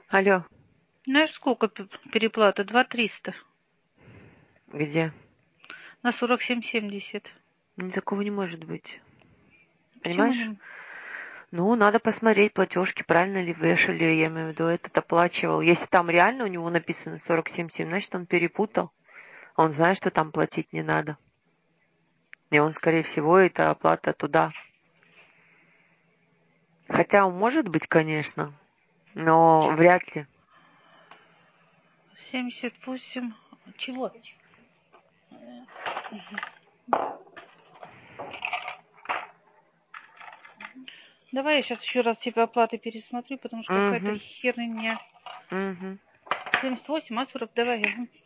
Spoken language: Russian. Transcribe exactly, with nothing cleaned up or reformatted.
Алло. Знаешь, сколько п- переплата? Два триста. Где? На сорок семь семьдесят. Ну, такого не может быть. Почему Понимаешь? не... Ну, надо посмотреть платежки, правильно ли вешали, я имею в виду, этот оплачивал. Если там реально у него написано сорок семь семь, значит, он перепутал. Он знает, что там платить не надо. И он, скорее всего, это оплата туда. Хотя он может быть, конечно, но вряд ли. семьдесят восемь... Чего? Давай я сейчас еще раз тебе оплаты пересмотрю, потому что какая-то Угу, херня. угу. семьдесят восемь, а сорок, давай.